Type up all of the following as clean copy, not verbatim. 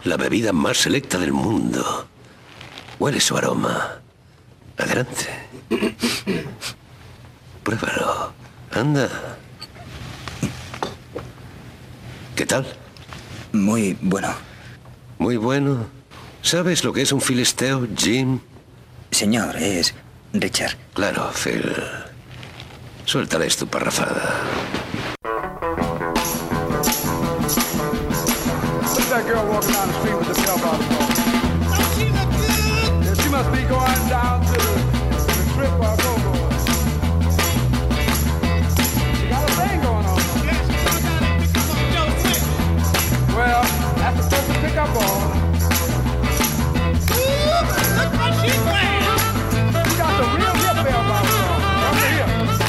la bebida más selecta del mundo. Huele su aroma. Adelante. Pruébalo. Anda. ¿Qué tal? Muy bueno. Muy bueno. ¿Sabes lo que es un filisteo, Jim? Señor, es Richard. Claro, Phil. Suéltales tu parrafada. Look at that girl walking down the street with the bell bottom on. Don't she look good? Yeah, she must be going down to the strip or go-go. She got a thing going on. Yes, you know I gotta pick up on Joe Smith. Well, that's the stuff to pick up on. Ooh, look what she's wearing. She got the real hip bell bottom on. Over here.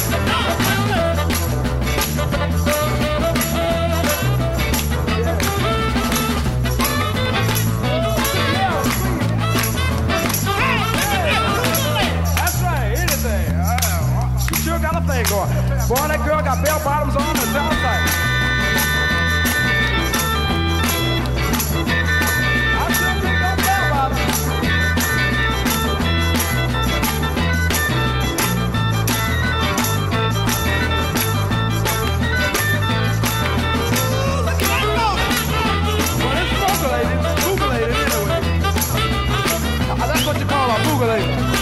Got a thing going. Boy, that girl got bell bottoms on and sounds like. I sure think that bell bottoms. Ooh, look at that roller. Well, it's boogulated anyway. That's what you call a boogulator.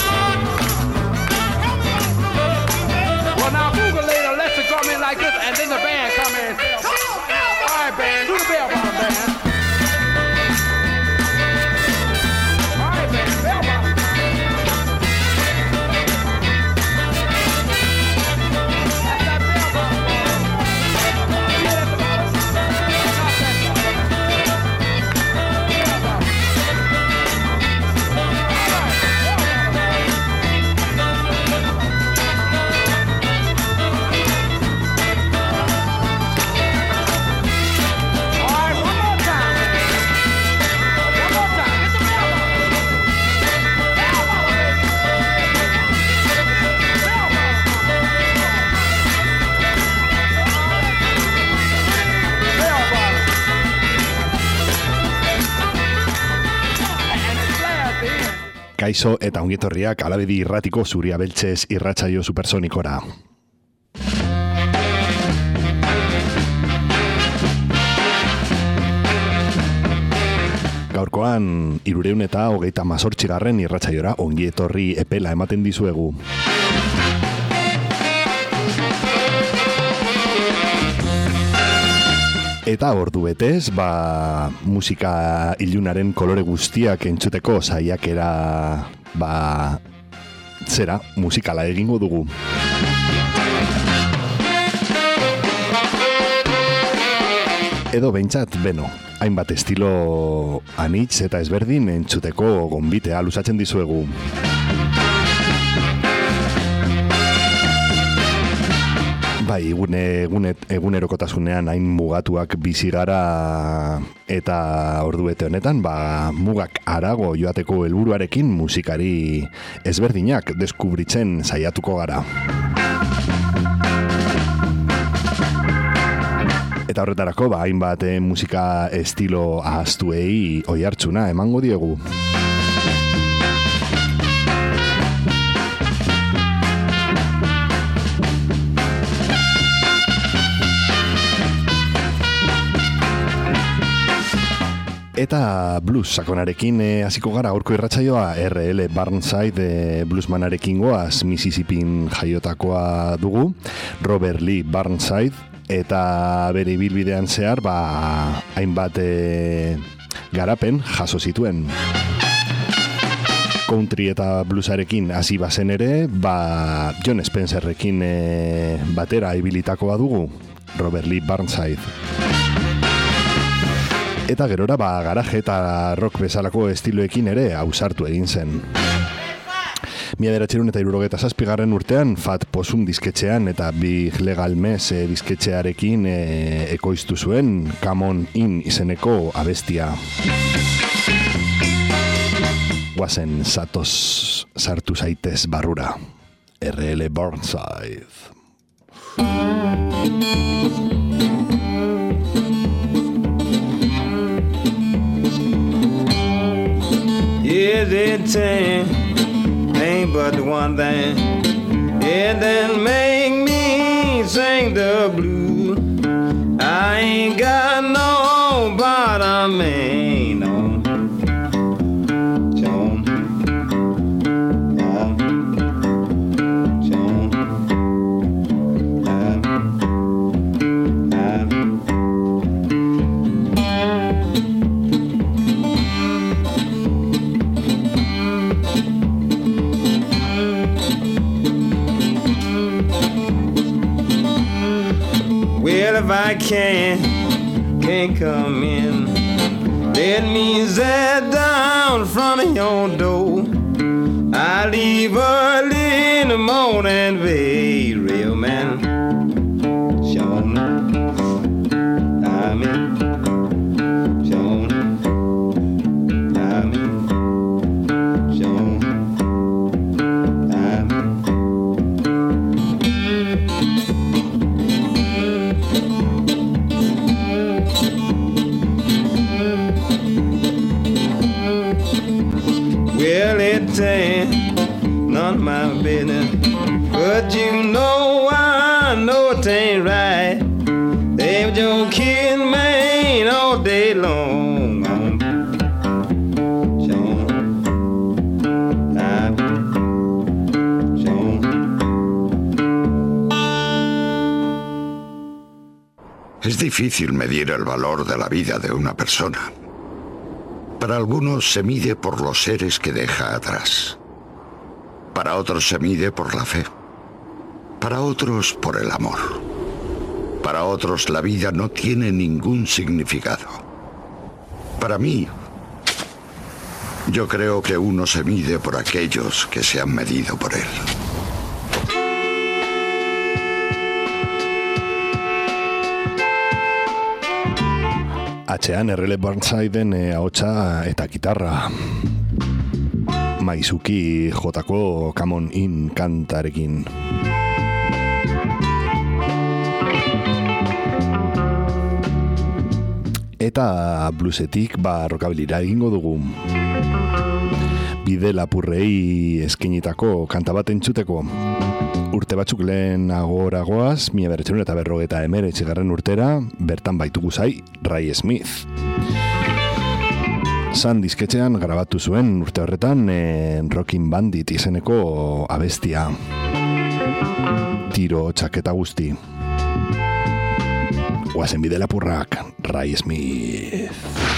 Well, now boogulator lets it come in like this, and then the band come in. All right, band, do the bell bottom, band. All right, band, bell bottom. That's that bell bottom. See it at the bottom? Not that bottom. Bell bottom. All right, bell bottom. All right, one more time. One more time. Get the bell bottom. Bell bottom, baby. Bell bottom. Bell bottom. And it's flat at the end. Kaixo eta ongietorriak Alabedi irratiko Zuria Beltzez irratsaio supersonikora. Gaurkoan 328. irratsaiora ongietorri epela ematen dizuegu. Eta ordu betez, musika ilunaren kolore guztiak entzuteko saiakera, musikala egingo dugu. Edo behintzat, hainbat estilo anitz eta ezberdin entzuteko gonbitea luzatzen dizuegu. Bai, egunerokotasunean hain mugatuak bizi gara eta ordubete honetan, mugak harago joateko helburuarekin musikari ezberdinak deskubritzen saiatuko gara. Eta horretarako, hainbat musika estilo ahaztuei oihartzuna emango diegu. Eta blues sakonarekin hasiko gara gaurko irratsaioa. R.L. Burnside bluesmanarekin goaz, Mississippin jaiotakoa dugu, Robert Lee Burnside, eta bere ibilbidean zehar hainbat garapen jaso zituen. Country eta bluesarekin hasi bazen ere, John Spencerrekin batera ibilitakoa dugu, Robert Lee Burnside. Eta gerora garaje eta rock bezalako estiloekin ere ausartu egin zen. 1977 urtean Fat Possum disketxean eta Big Legal Mess disketxearekin ekoiztu zuen Come On In izeneko abestia. Guazen zatoz sartu zaitez barrura. R.L. Burnside. it ain't but one thing, it then make me sing the blues. I ain't got no bottom man on John. Well, if I can't come in, let me sit down in front of your door. I leave early in the morning, babe, real man. Sean, I'm in. Sean, I'm in. Sean, I'm in. Well, it ain't none of my business, but you know I know it ain't right. They were just kidding me all day long. Sean, Sean. Es difícil medir el valor de la vida de una persona. Para algunos se mide por los seres que deja atrás. Para otros se mide por la fe. Para otros por el amor. Para otros la vida no tiene ningún significado. Para mí, yo creo que uno se mide por aquellos que se han medido por él. Atxean Errele Burnsiden ahotsa eta gitarra Maizuki jotako Come On In kantarekin. Eta bluesetik rockabilira egingo dugu. Bide lapurrei eskenitako kanta bat entzuteko. Urte batzuk lehenagoragoaz, 1959 urtera, bertan baitugu zai Ray Smith. San disketxean grabatu zuen urte horretan Rockin' Bandit izeneko abestia. Tiro txaketa guzti. Oazen bide lapurrak, Ray Smith.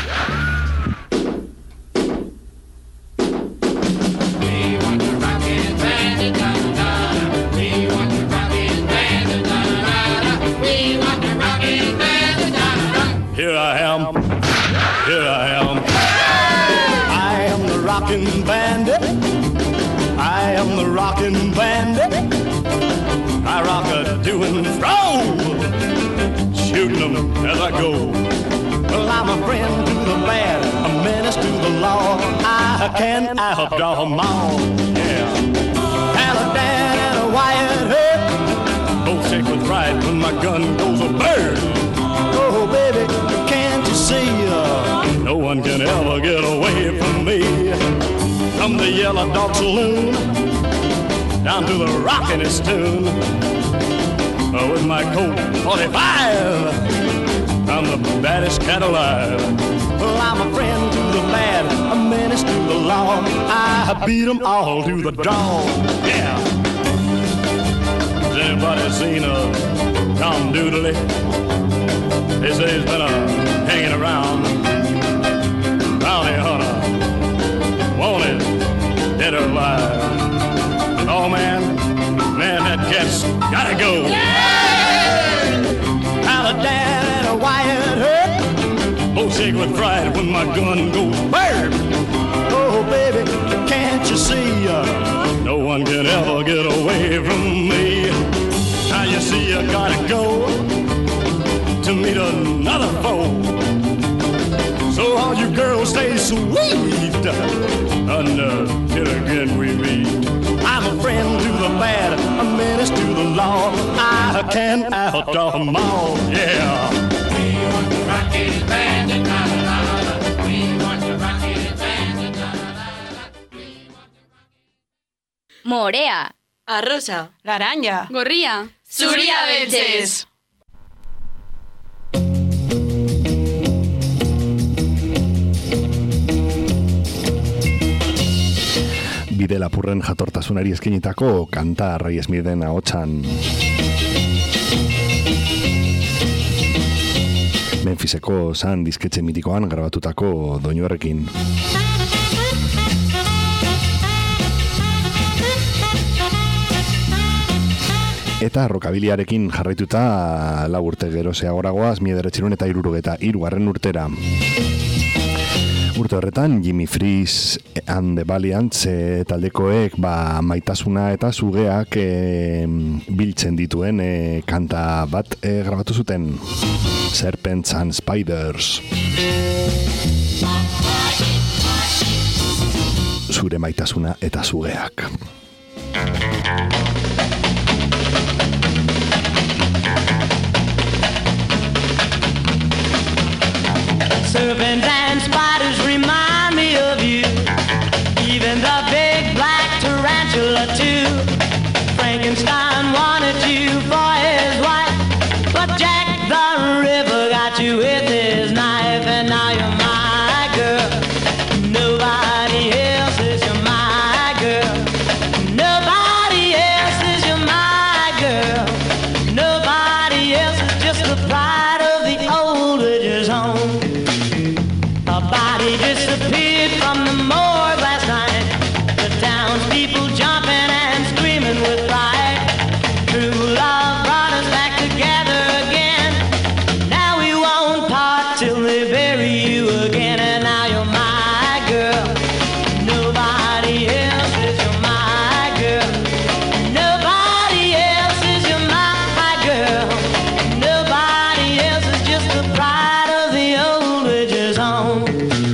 Here I am, here I am. I am the rockin' bandit. I am the rockin' bandit. I rock a to and fro, shooting them as I go. Well, I'm a friend to the bad, a menace to the law. I can outdraw them all, yeah. And a Dan and a Wyatt Earp, both sick with pride when my gun goes a bird. Oh, baby, can't you see? No one can ever get away from me. From the Yellow Dog Saloon down to the rockin'est tune. With my Colt 45, I'm the baddest cat alive. Well, I'm a friend to the bad, a menace to the law. I beat them all to the draw, yeah. Has anybody seen a Tom Doodley? They say he's been hanging around. Bounty hunter, wanted, dead or alive. Oh man, that cat's gotta go. Now the Dan and a Wyatt Earp, both shake with pride when my gun goes burp. Oh baby, can't you see? No one can ever get away from me. Now you see I gotta go to meet another foe. So all you girls stay sweet until again we meet. I'm a friend to the bad, a menace to the law. I can outdraw them all, yeah. We want the rockin' bandit, la la la. We want the rockin' bandit, la la la. Morea. Arrosa. Laranja. Gorria. Zuria beltzez. Bide lapurren jatortasunari eskenitako kanta Ray Smithen ahotsan. Memphiseko San disketxe mitikoan grabatutako doinuarekin. Eta rokabiliarekin jarraituta 4 urte gerozeagoragoaz 1973 urtera. Urte horretan, Jimmy Freeze and the Valiants taldekoek maitasuna eta sugeak biltzen dituen kanta bat grabatu zuten. Serpents and Spiders. Zure maitasuna eta sugeak. Serpents and spiders remind me of you. Even the big black tarantula too. Frankenstein wanted you for his wife, but Jack the Ripper got you with his knife. And now you're my girl. Nobody else is your my girl. Nobody else is your my girl. Nobody else is just the pride of the old Ridger's home. A body disappeared from the morgue last night. The townspeople jumping and screaming with pride. True love brought us back together again. Now we won't part till they bury you again. And now you're my girl. Nobody else is your my girl. Nobody else is your my girl. Nobody else is just the pride of the old Ridger's home.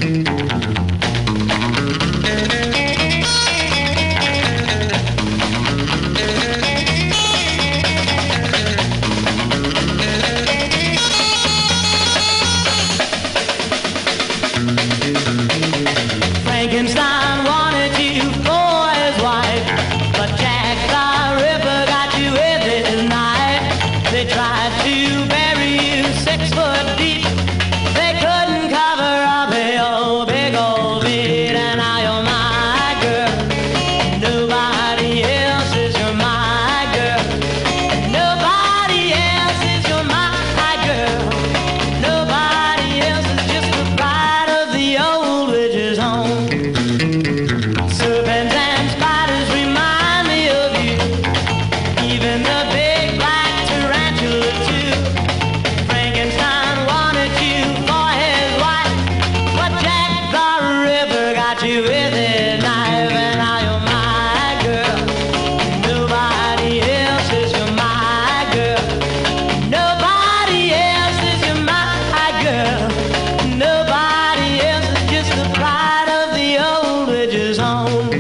Frankenstein wanted you for his wife, but Jack the Ripper got you with his knife. They tried to bury you 6 foot deep. They couldn't cover up your big old feet. And now you're my girl. Nobody else is your my girl. Nobody else is your my girl. Nobody else is just the pride of the old Ridger's home. Serpents and spiders remind me of you. Even the big black tarantula too. Frankenstein wanted you for his wife, but Jack the Ripper got you with his knife. And now you're my girl. Nobody else is your my girl. Nobody else is your my girl. Nobody else is just the pride of the old Ridger's home.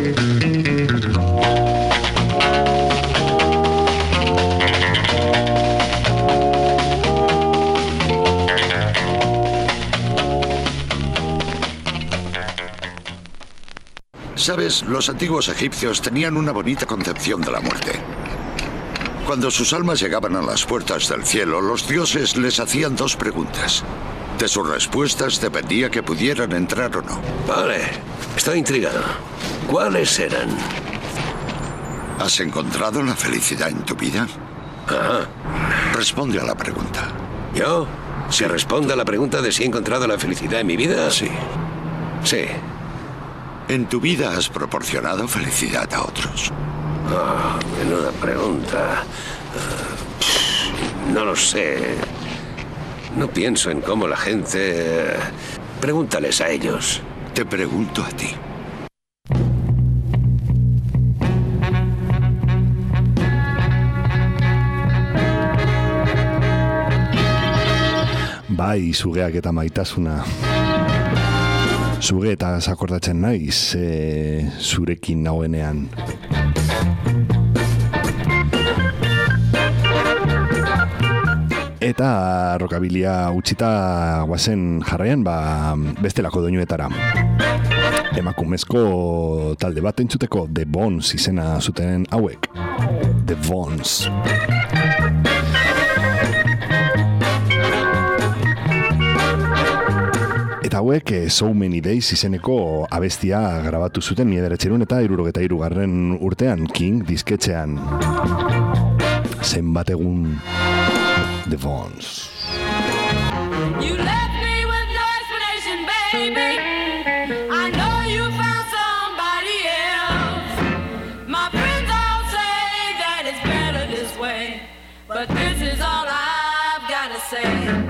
Sabes, los antiguos egipcios tenían una bonita concepción de la muerte. Cuando sus almas llegaban a las puertas del cielo, los dioses les hacían 2 preguntas. De sus respuestas dependía que pudieran entrar o no. Vale, estoy intrigado. ¿Cuáles eran? ¿Has encontrado la felicidad en tu vida? Ajá. Responde a la pregunta. ¿Yo? ¿Si responde a la pregunta de si he encontrado la felicidad en mi vida? Sí. Sí. ¿En tu vida has proporcionado felicidad a otros? Oh, menuda pregunta. No lo sé. No pienso en cómo la gente... Pregúntales a ellos. Te pregunto a ti. Bai, sugeak eta maitasuna. Zuge eta akordatzen naiz zurekin nagoenean. Eta rokabilia utzita guazen jarraian, bestelako doinuetara. Emakumezko talde bat entzuteko, The Bones izena zuten hauek. The Bones. Eta hauek So Many Days izeneko abestia grabatu zuten 1973 urtean King disketxean. Zenbat egun The Bones. You left me with no explanation, baby. I know you found somebody else. My friends all say that it's better this way, but this is all I've got to say.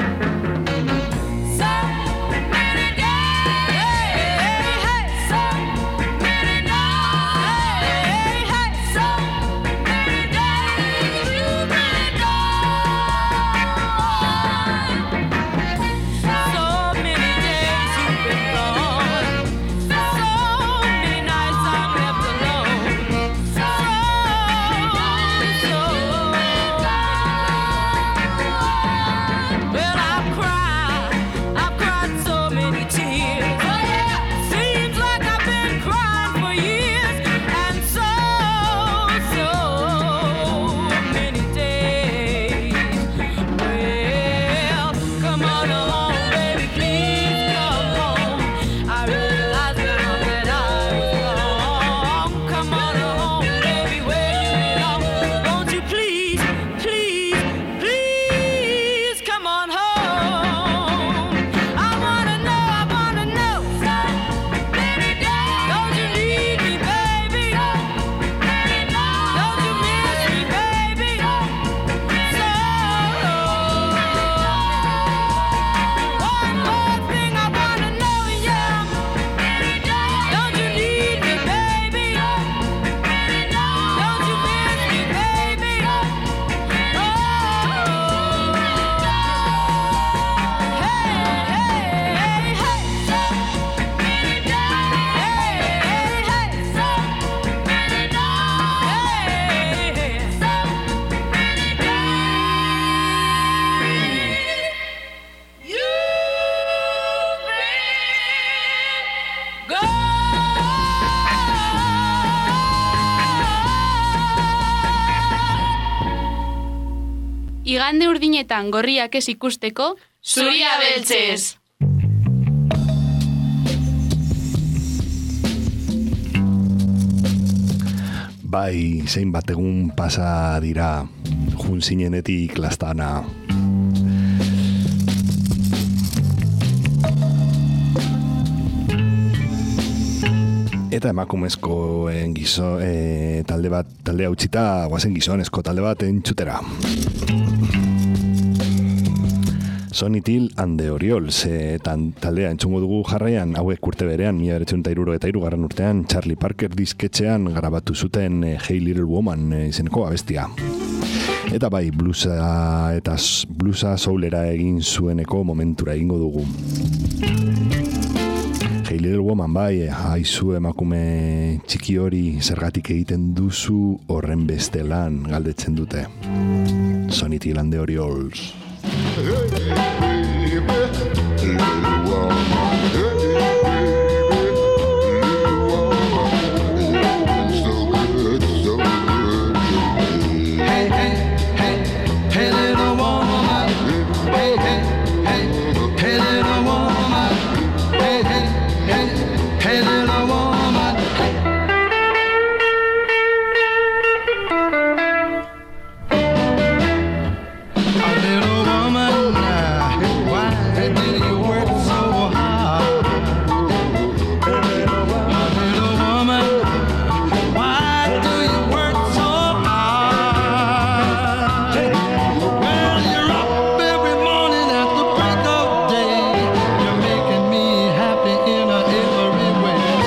Igande urdinetan gorriak ez ikusteko, zuria beltzez! Bai, zein bat egun pasa dira, jun zinenetik lastana. Eta emakumezkoen talde hautsita guazen gizonezko talde bat entzutera. Sonny Till and the Orioles taldea entzungo dugu jarraian, hauek urte berean 1973 urtean Charlie Parker disketxean grabatu zuten Hey Little Woman izeneko abestia. Eta bai, bluesa soulera egin zueneko momentura egingo dugu. Hey Little Woman bai, haizu emakume txiki hori zergatik egiten duzu horren beste lan galdetzen dute. Sonny Till and the Orioles. Way.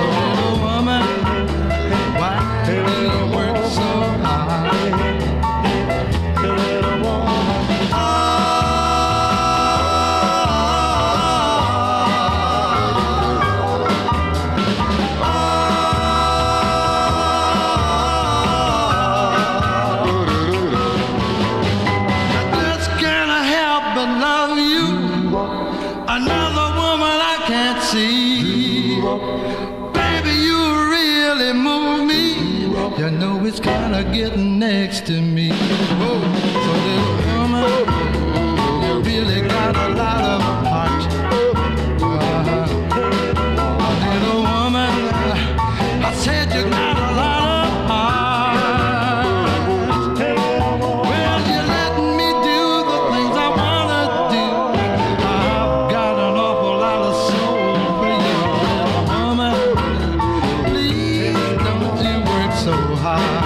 Baby, you really move me. You know it's kinda getting next to me. Oh, so little woman, you really got a lot of heart. Little woman, I said you got a lot of heart. Well, you're letting me do the things I wanna do. I've got an awful lot of soul for you, little woman. Please don't you work so hard.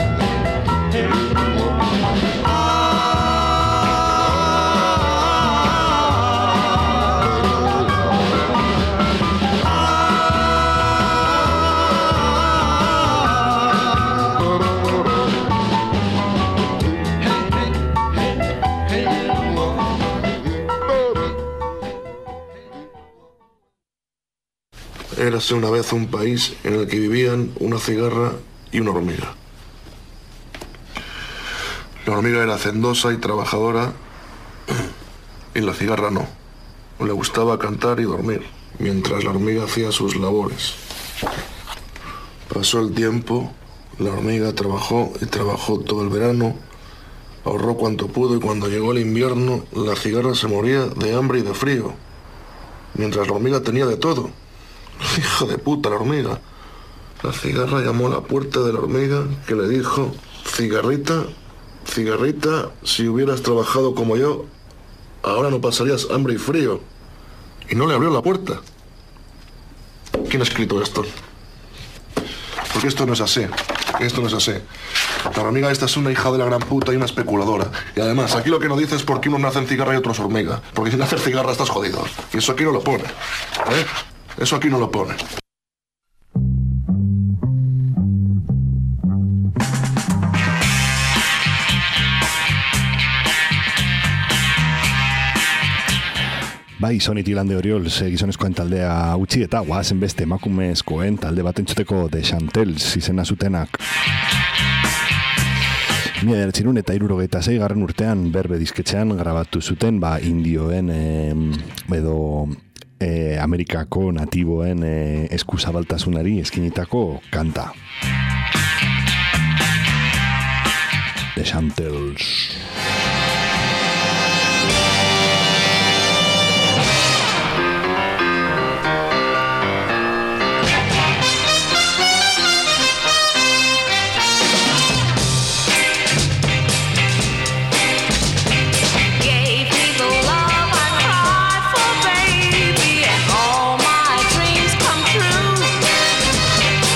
Érase una vez un país en el que vivían una cigarra y una hormiga. La hormiga era hacendosa y trabajadora y la cigarra no. Le gustaba cantar y dormir, mientras la hormiga hacía sus labores. Pasó el tiempo, la hormiga trabajó y trabajó todo el verano, ahorró cuanto pudo y cuando llegó el invierno, la cigarra se moría de hambre y de frío, mientras la hormiga tenía de todo. Hijo de puta, la hormiga. La cigarra llamó a la puerta de la hormiga, que le dijo: cigarrita, cigarrita, si hubieras trabajado como yo, ahora no pasarías hambre y frío. Y no le abrió la puerta. ¿Quién ha escrito esto? Porque esto no es así. Esto no es así. La hormiga esta es una hija de la gran puta y una especuladora. Y además, aquí lo que no dice es por qué unos nacen cigarra y otros hormiga. Porque si naces cigarra estás jodido. Y eso aquí no lo pone. ¿Eh? Eso aquí no lo pone. Bai, Soniti Lande Oriols gizonezkoen taldea utzi eta guazen beste emakumezkoen talde bat entzuteko The Chantels izena zutenak. 1976 urtean Berbe disketxean grabatu zuten indioen edo Amerikako natiboen eskuzabaltasunari eskinitako kanta. The Chantels.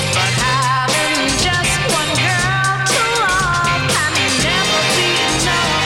Just one girl to love can never be enough.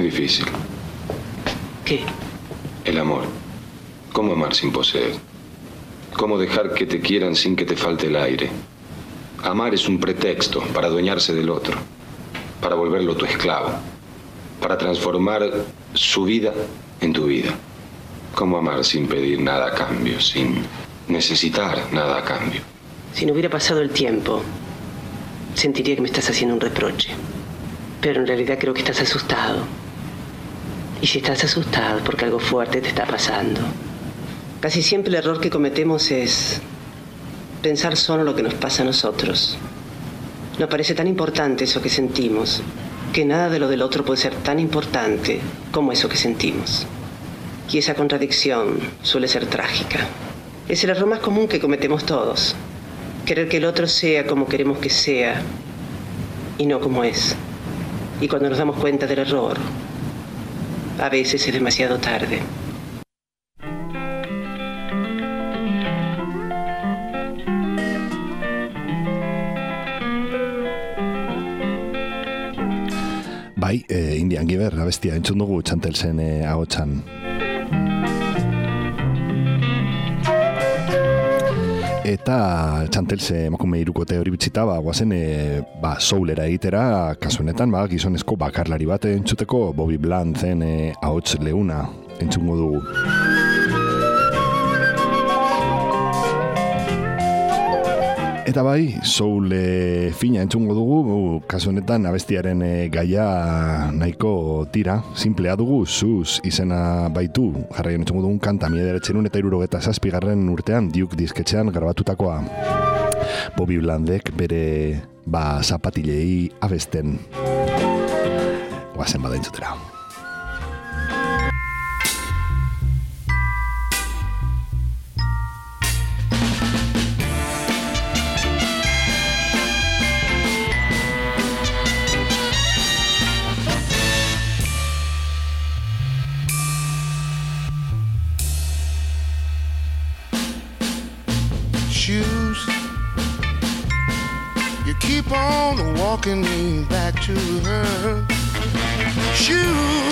difícil. ¿Qué? El amor. ¿Cómo amar sin poseer? ¿Cómo dejar que te quieran sin que te falte el aire? Amar es un pretexto para adueñarse del otro, para volverlo tu esclavo, para transformar su vida en tu vida. ¿Cómo amar sin pedir nada a cambio, sin necesitar nada a cambio? Si no hubiera pasado el tiempo, sentiría que me estás haciendo un reproche. Pero en realidad creo que estás asustado. Y si estás asustado, porque algo fuerte te está pasando. Casi siempre el error que cometemos es pensar solo lo que nos pasa a nosotros. Nos parece tan importante eso que sentimos, que nada de lo del otro puede ser tan importante como eso que sentimos. Y esa contradicción suele ser trágica. Es el error más común que cometemos todos. Querer que el otro sea como queremos que sea y no como es. Y cuando nos damos cuenta del error, a veces es demasiado tarde. Bai, Indian Giver abestia entzun dugu Txantelsen ahotsan. Eta Txantelse emakume hirukote hori bitxita, guazen soulera egitera, kasu honetan, gizonezko bakarlari bat entzuteko Bobby Bland zen ahots leuna entzungo dugu. Eta bai, soul fina entzungo dugu, kasu honetan abestiaren gaia nahiko tira, simplea dugu, Sus izena baitu, jarraian entzungo dugun kanta 1977 urtean Duke disketxean grabatutakoa. Bobby Blandek bere zapatilei abesten. Guazen bada entzutera. Shoes, you keep on walking me back to her. Shoes,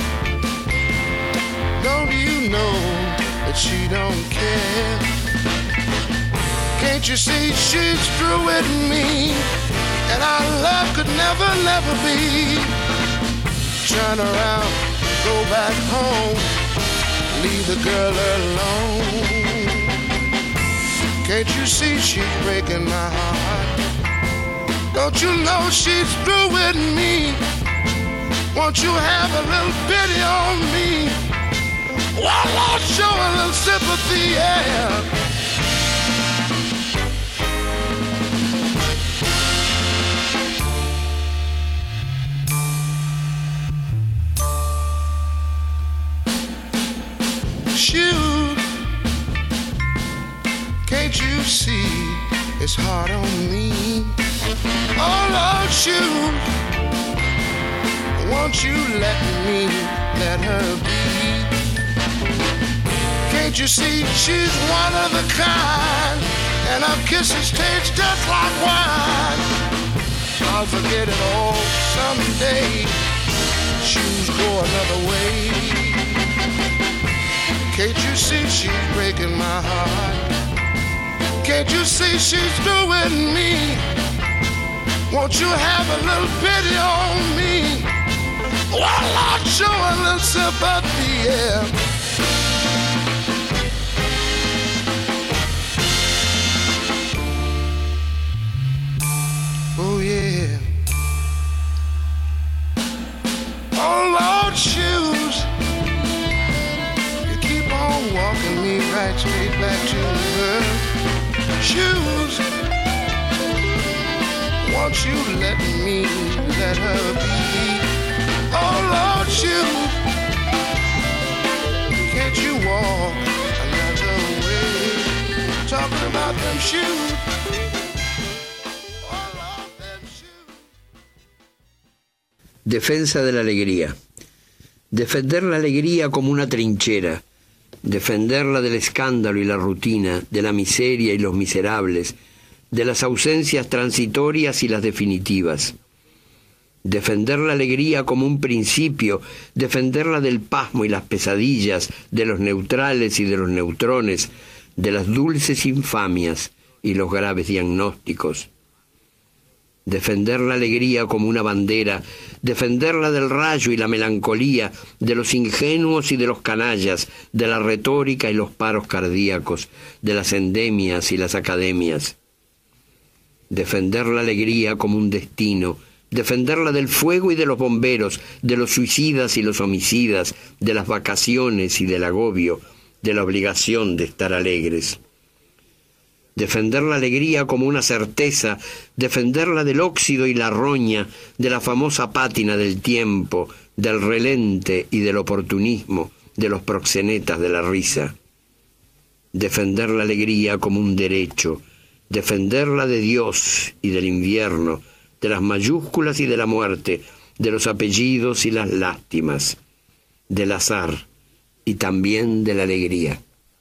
don't you know that she don't care? Can't you see she's through with me, and our love could never, never be? Turn around, go back home, leave the girl alone. Can't you see she's breaking my heart? Don't you know she's through with me? Won't you have a little pity on me? Well, Lord, show a little sympathy, yeah. Shoot, can't you see it's hard on me? Oh Lord, shoot, won't you let me let her be? Can't you see she's one of a kind, and her kisses taste just like wine? I'll forget it all someday, shoes go another way. Can't you see she's breaking my heart? Can't you see she's through with me? Won't you have a little pity on me? Well, Lord, show a little sympathy, yeah. Oh, yeah. Oh, Lord, shoes, you keep on walking me right straight back to her. Shoes, won't you let me let her be? Oh Lord, shoes, can't you walk another way? Talking about them shoes. Defensa de la alegría. Defender la alegría como una trinchera. Defenderla del escándalo y la rutina, de la miseria y los miserables, de las ausencias transitorias y las definitivas. defender la alegría como un principio, defenderla del pasmo y las pesadillas, de los neutrales y de los neutrones, de las dulces infamias y los graves diagnósticos. Defender la alegría como una bandera, defenderla del rayo y la melancolía, de los ingenuos y de los canallas, de la retórica y los paros cardíacos, de las endemias y las academias. Defender la alegría como un destino, defenderla del fuego y de los bomberos, de los suicidas y los homicidas, de las vacaciones y del agobio, de la obligación de estar alegres. Defender la alegría como una certeza, defenderla del óxido y la roña, de la famosa pátina del tiempo, del relente y del oportunismo, de los proxenetas de la risa. Defender la alegría como un derecho, defenderla de Dios y del invierno, de las mayúsculas y de la muerte, de los apellidos y las lástimas, del azar y también de la alegría.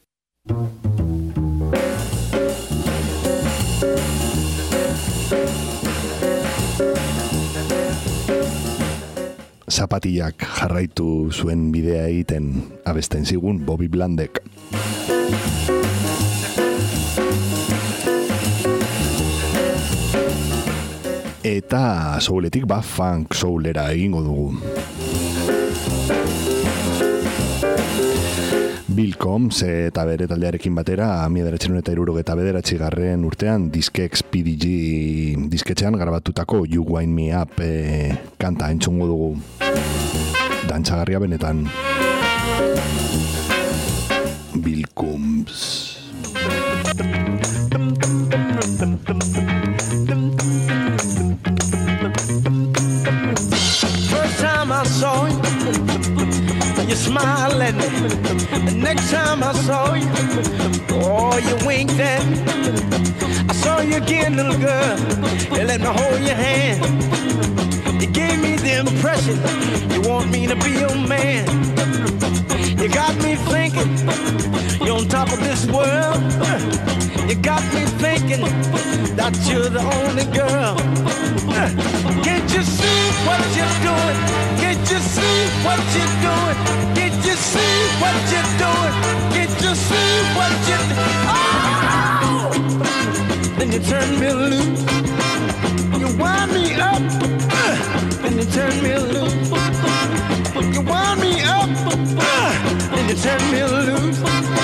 Zapatillak jarraitu zuen bidea egiten abesten zigun Bobby Blandek. Eta souletik funk soulera egingo dugu. Bill Combs eta bere taldearekin batera 1979 urtean Diskex PDG disketxean grabatutako You Wind Me Up kanta entzungo dugu. Dantzagarria benetan. Bill Combs. First time I saw you, you smiled at me. The next time I saw you, oh, you winked at me. I saw you again, little girl, you let me hold your hand. You gave me the impression you want me to be your man. You got me thinking you're on top of this world. You got me thinking that you're the only girl. Can't you see what you're doing? Can't you see what you're doing? Can't you see what you're doing? Can't you see what you're doing? Oh! Then you turn me loose. You wind me up. Then you turn me loose. You wind me up. Then you turn me loose.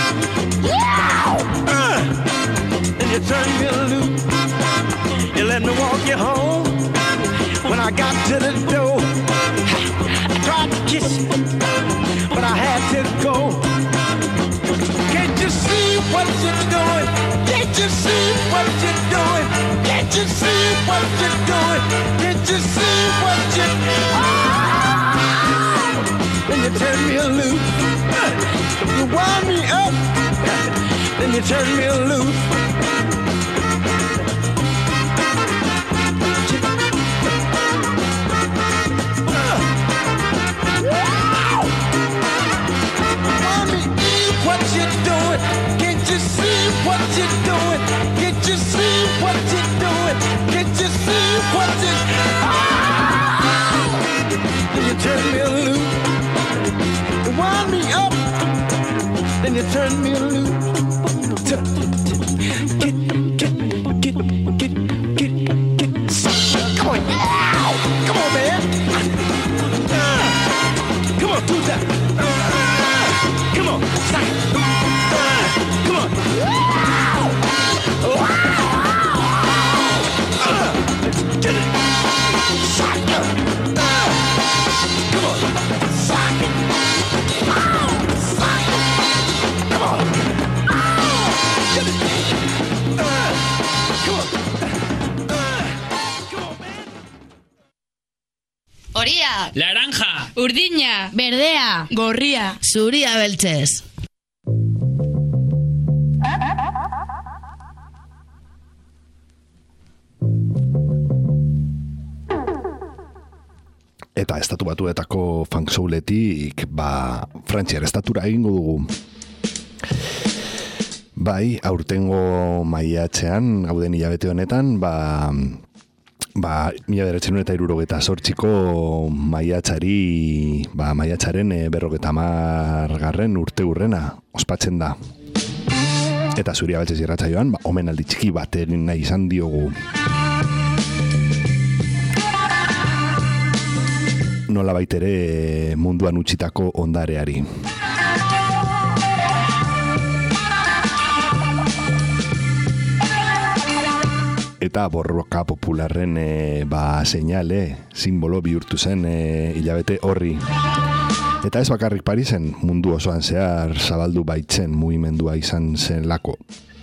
Then you turn me loose. You let me walk you home. When I got to the door, I tried to kiss you, but I had to go. Can't you see what you're doing? Can't you see what you're doing? Can't you see what you're doing? Can't you see what you're doing? Oh! Then you turn me loose. You wind me up. Then you turn me loose. What you doing? Can't you see what you're doing? Can't you see what you're doing? Can't you see what you? Then you turn me loose. You wind me up. Then you turn me loose. Come on, come on, man. Come on, do that. Come on, stop. Come on. Get it. Sock it. Come on. Sock it. Sock it. Come on. Get it. Come on. Horia. Laranja. Urdina. Berdea. Gorria. Zuria beltzez. Eta estatu batuetako funk souletik, frantziar estatura egingo dugu. Bai, aurtengo maiatzean, gauden hilabete honetan, 1978ko maiatzaren 50. urte urrena ospatzen da. Eta Zuria Beltzez irratsaioan, omenaldi txiki bat egin nahi izan diogu. Nola baitere munduan utzitako ondareari. Eta borroka popularren seinale, simbolo bihurtu zen hilabete horri. Eta ez bakarrik Parisen, mundu osoan zehar zabaldu baitzen mugimendua izan zen lako.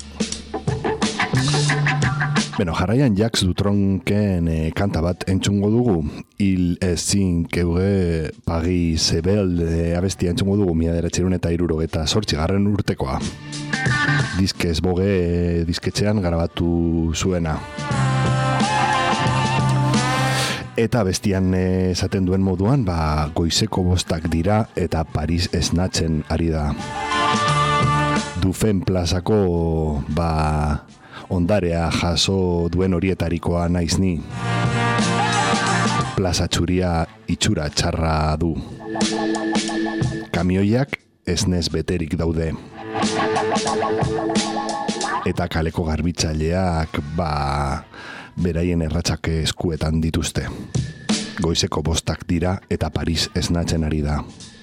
Jarraian Jacques Dutronken kanta bat entzungo dugu. Il ezin keuge Paris Sebel abestia entzungo dugu 1978 urtekoa. Diskez boge disketxean grabatu zuena. Eta bestian esaten duen moduan, goizeko 5 dira eta Paris esnatzen ari da. Dufen plazako ondarea jaso duen horietarikoa naiz ni. Plaza txuria itxura txarra du. Kamioiak esnez beterik daude. Eta kaleko garbitzaileak beraien erratsak eskuetan dituzte. Goizeko 5 dira eta Paris esnatzen ari da.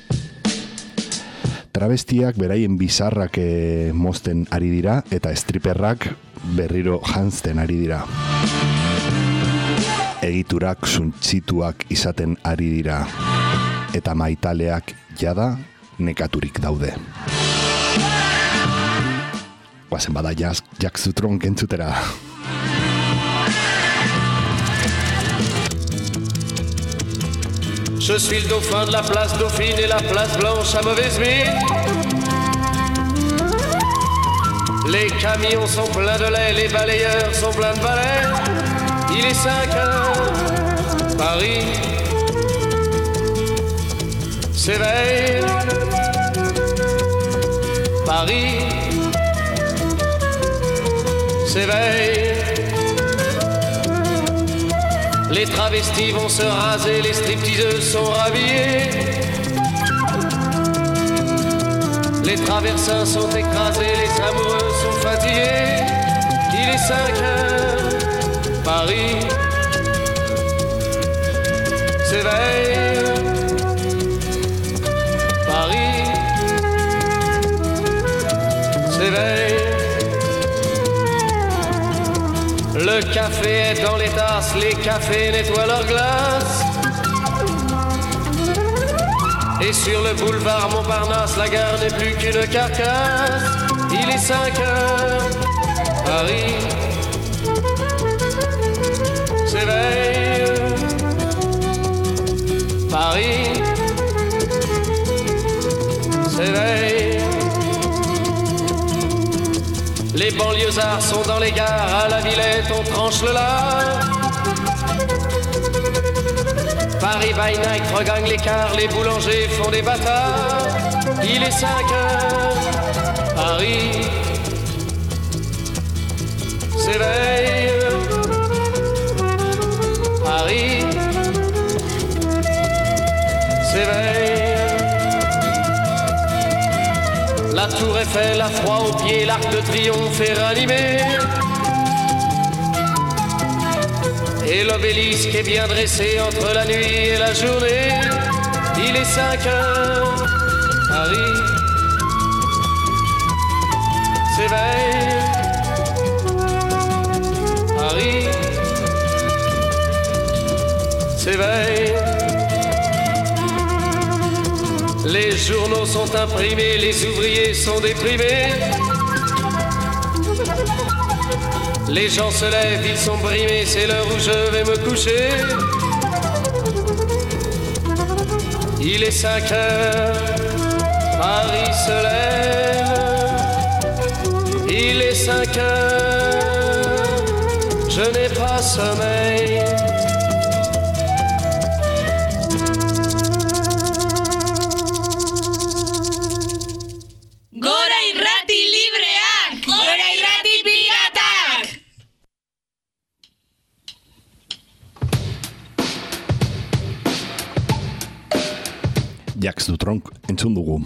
Travestiak beraien bizarrak mozten ari dira eta striperrak berriro janzten ari dira. Egiturak suntzituak izaten ari dira eta maitaleak jada nekaturik daude. Guazen bada Jacques Dutronc entzutera. Je suis le dauphin de la place Dauphine et la place Blanche à mauvaise mine. Les camions sont pleins de lait, les balayeurs sont pleins de balais. Il est 5 heures, Paris s'éveille. Paris s'éveille. Les travestis vont se raser, les stripteaseuses sont rhabillées. Les traversins sont écrasés, les amoureux sont fatigués. Il est 5 heures, Paris s'éveille. Paris s'éveille. Le café est dans les tasses, les cafés nettoient leurs glaces. Et sur le boulevard Montparnasse, la gare n'est plus qu'une carcasse. Il est 5 heures, Paris s'éveille. Paris s'éveille. Les banlieusards sont dans les gares, à la Villette on tranche le lard. Paris by night regagne l'écart, les boulangers font des bâtards. Il est 5 heures, Paris s'éveille. Paris s'éveille. La tour Eiffel a froid aux pieds, l'arc de triomphe est ranimé. Et l'obélisque est bien dressé entre la nuit et la journée. Il est 5 heures, Paris s'éveille. Paris s'éveille. Les journaux sont imprimés, les ouvriers sont déprimés. Les gens se lèvent, ils sont brimés, c'est l'heure où je vais me coucher. Il est 5 heures, Paris se lève. Il est 5 heures, je n'ai pas sommeil. Gora irrati libreak! Gora irrati piratak! Jacques Dutronc entzun dugu.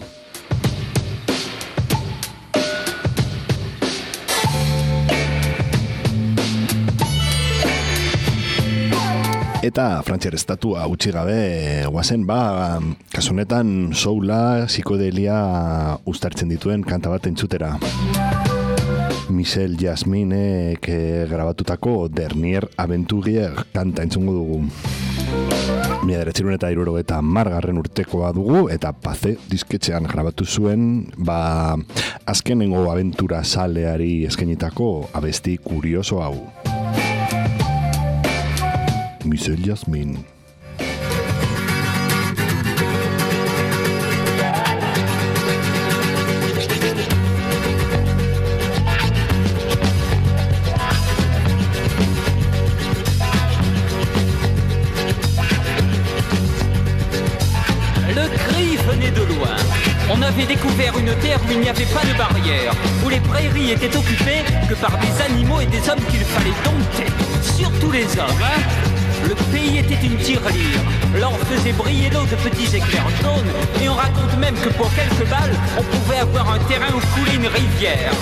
Eta frantziar estatua utzi gabe guazen, kasu honetan soula, psikodelia uztartzen dituen kanta bat entzutera. Michel Jasminek grabatutako Dernier Aventurier kanta entzungo dugu. 1970 urtekoa dugu eta Pace disketxean grabatu zuen, azkenengo aventura saleari eskainitako abesti kurioso hau. Michel Jasmin. Le cri venait de loin. On avait découvert une terre où il n'y avait pas de barrière, où les prairies étaient occupées que par des animaux et des hommes qu'il fallait dompter. Surtout les hommes, hein. Le pays était une tirelire. L'or faisait briller l'eau de petits éclairs jaunes. Et on raconte même que pour quelques balles, on pouvait avoir un terrain où couler une rivière.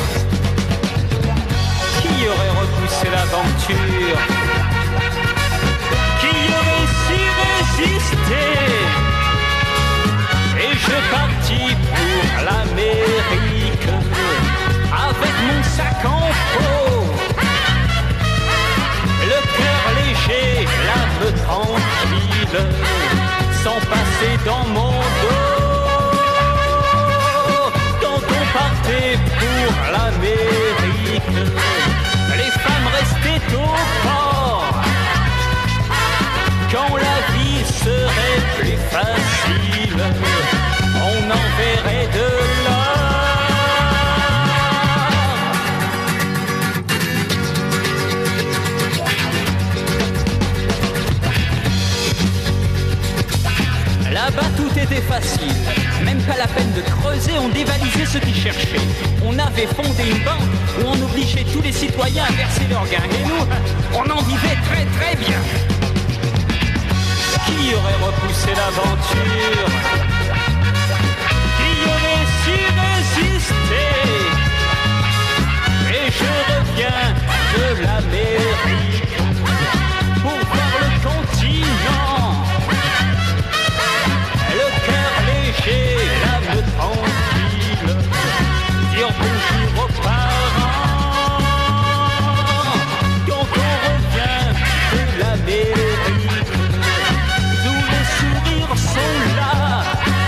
Qui aurait repoussé l'aventure? Qui aurait su résister? Et je partis pour l'Amérique avec mon sac en peau, le cœur léger, l'âme tranquille, sans passer dans mon dos. Quand on partait pour l'Amérique, les femmes restaient au port. Quand la vie serait plus facile, on enverrait de l'or. Là-bas tout était facile, même pas la peine de creuser, on dévalisait ceux qui cherchaient. On avait fondé une banque où on obligeait tous les citoyens à verser leurs gains. Et nous, on en vivait très très bien. Qui aurait repoussé l'aventure? Qui aurait su résister? Et je reviens de l'Amérique pour voir le continent. Le cœur léger, l'âme tranquille, dire bonjour aux parents. Quand on revient de l'Amérique, tous les sourires sont là.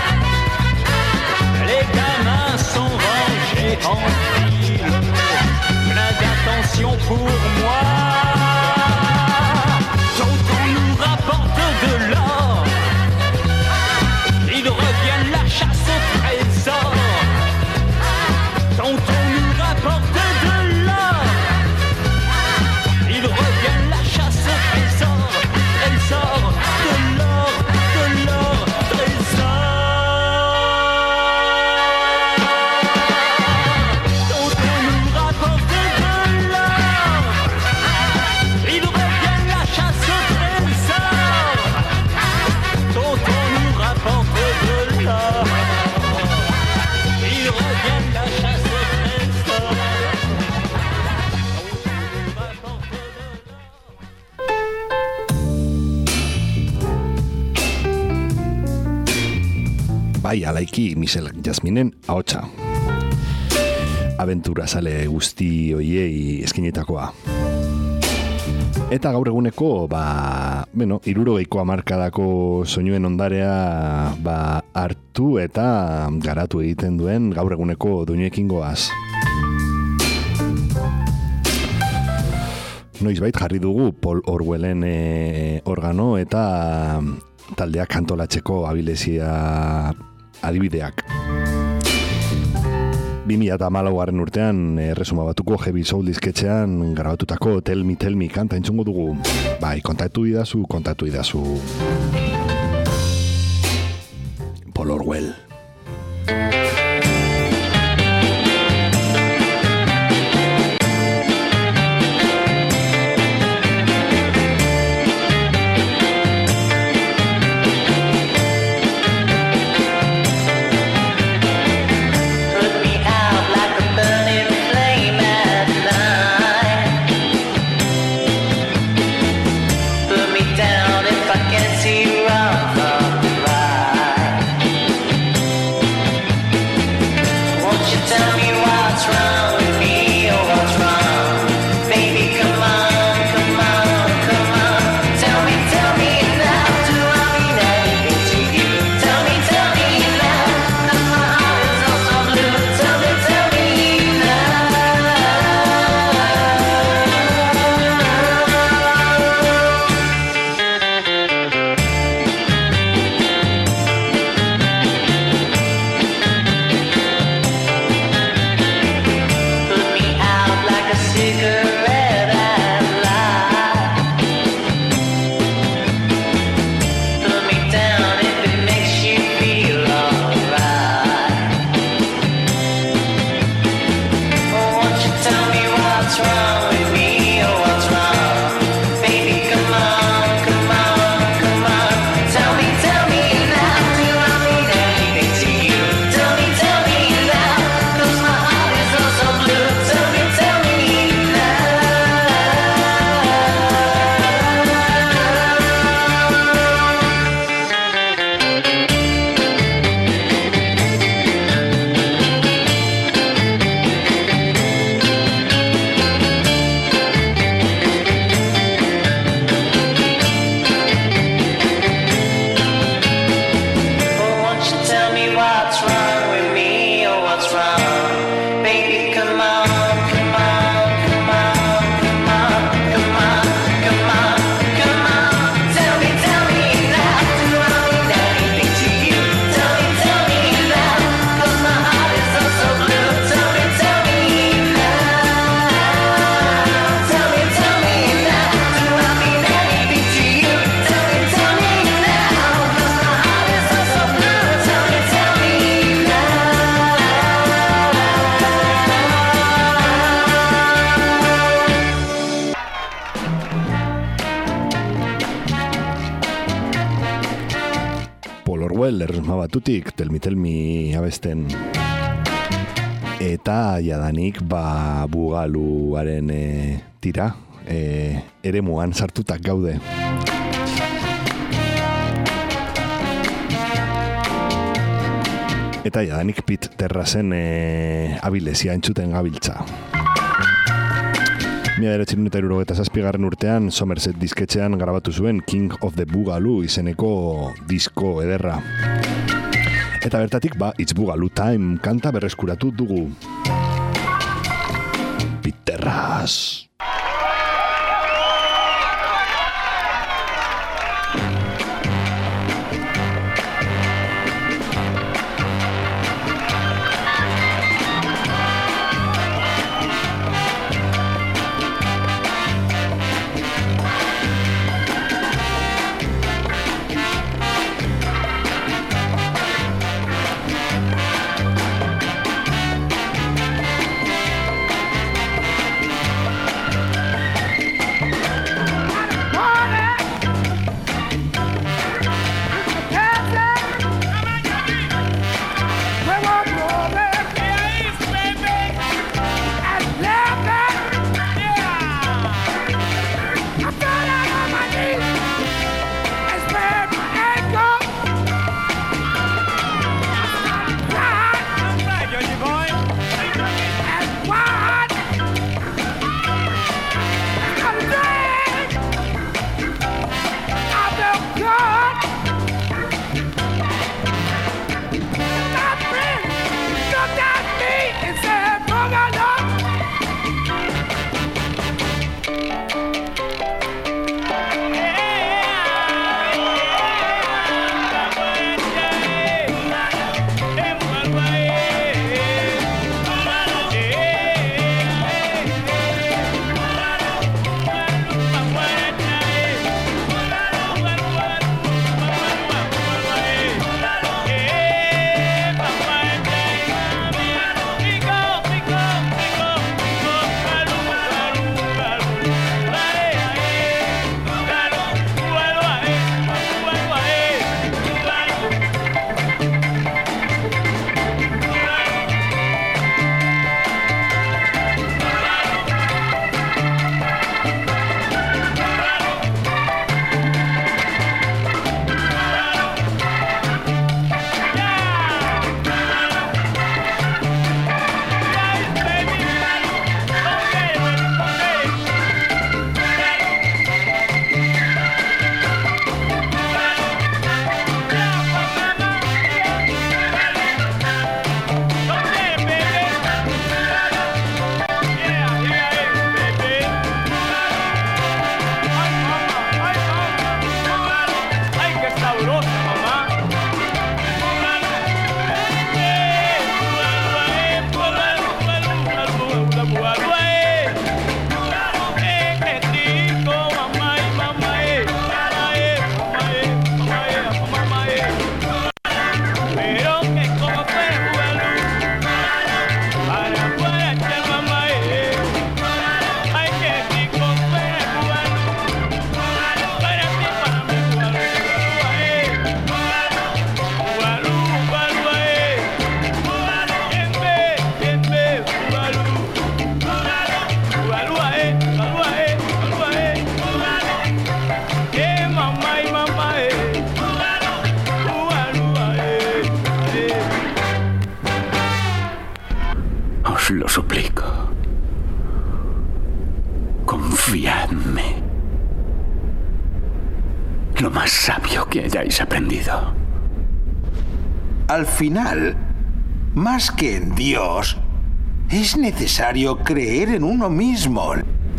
Les gamins sont rangés en file, plein d'attention pour moi. Quand on nous rapporte de l'or, ils reviennent la chasse au trésor. Quand on nous rapporte de l'or, ils reviennent la chasse au trésor. Trésor, de l'or, trésor. Quand on nous rapporte de l'or, ils reviennent la chasse au trésor. Quand on nous rapporte de l'or, ils reviennent la chasse au trésor. Bai, alaiki Michel Jasminen ahotsa. Aventura sale guzti hoiei eskinetakoa. Eta gaur eguneko, 60ko hamarkadako soinuen ondarea hartu eta garatu egiten duen gaur eguneko doinuekin goaz. Noizbait jarri dugu Paul Orwellen organo eta taldeak kantolatzeko abilezia adibideak. 2014 urtean Erresuma Batuko Heavy Soul disketxean grabatutako Tell Me kanta entzungo dugu. Bai, kontatu idazu. Paul Orwell. Roswell, erresma batutik, Tell Me abesten. Eta jadanik bugaluaren tira, eremuan sartutak gaude. Eta jadanik Pete Terrazen abilezia entzuten gabiltza. 1977 urtean Somerset disketxean grabatu zuen King of the Boogaloo izeneko disko ederra. Eta bertatik It's Boogaloo Time kanta berreskuratu dugu. Pete Terraz. Lo suplico. Confiadme. Lo más sabio que hayáis aprendido. Al final, más que en Dios, es necesario creer en uno mismo.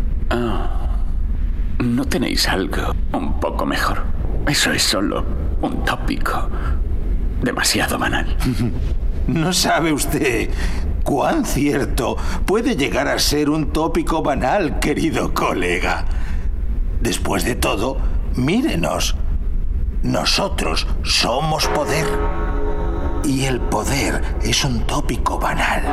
¿No tenéis algo un poco mejor? Eso es solo un tópico demasiado banal. ¿No sabe usted cuán cierto puede llegar a ser un tópico banal, querido colega? Después de todo, mírenos. Nosotros somos poder. Y el poder es un tópico banal.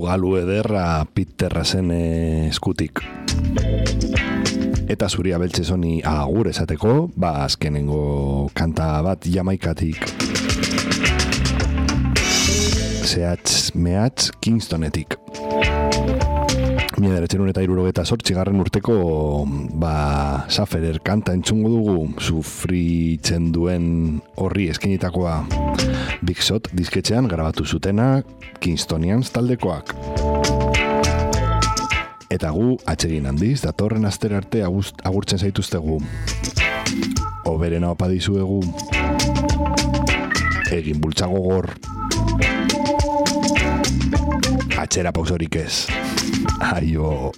galu ederra Peterrasen eskutik. Eta zuria beltze zoni agur esateko, azkenengo kanta bat Jamaikatik. Zehatz mehatz Kingstonetik. 1978 urteko Saferer kanta entzungo dugu, sufritzen duen horri eskenitakoa Big Shot disketxean grabatu zutena Kingstonians taldekoak. Eta gu atsegin handiz, datorren astera arte agurtzen zaituztegu. Oberena opa dizuegu. Egin bultzago gor. Atxera pausorik ez. Aio.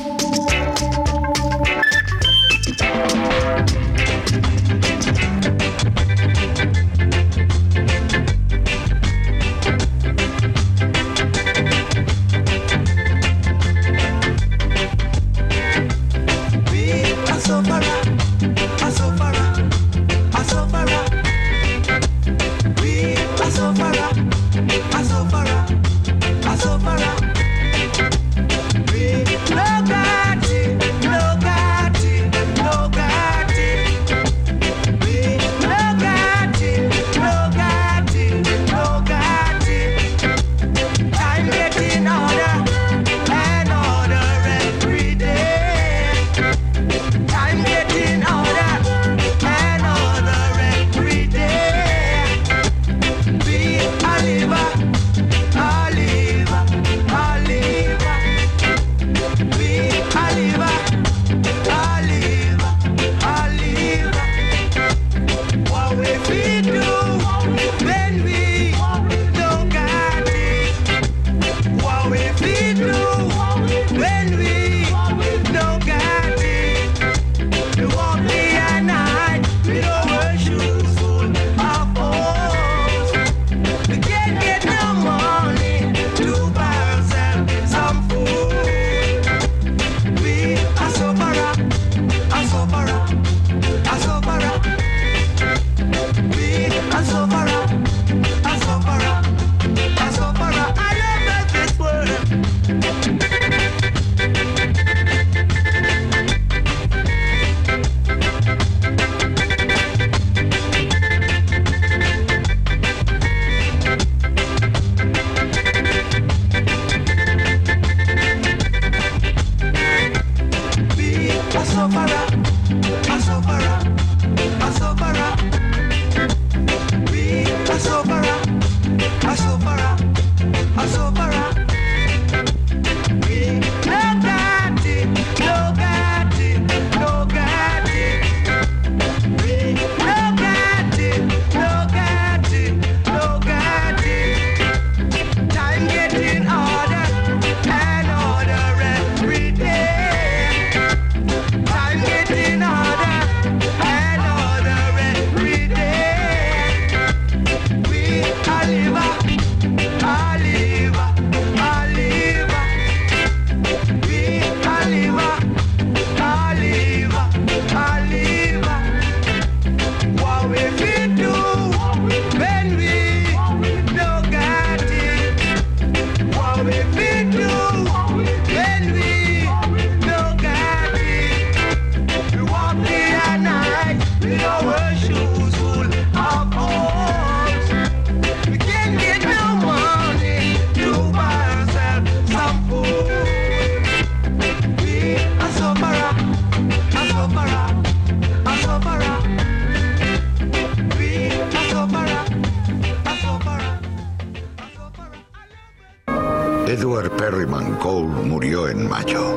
Edward Perryman Cole murió en mayo.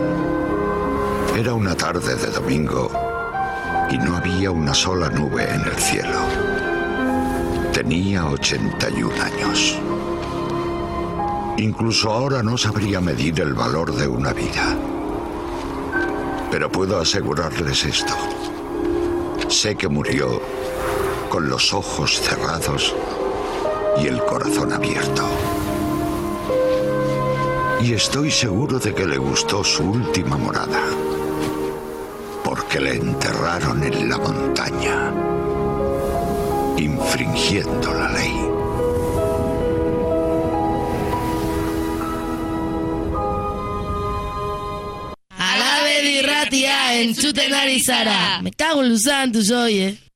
Era una tarde de domingo y no había una sola nube en el cielo. Tenía 81 años. Incluso ahora no sabría medir el valor de una vida. Pero puedo asegurarles esto. Sé que murió con los ojos cerrados y el corazón abierto. Y estoy seguro de que le gustó su última morada, porque le enterraron en la montaña, infringiendo la ley. irratia entzuten ari zara. Me cago en Luzan, tu soy,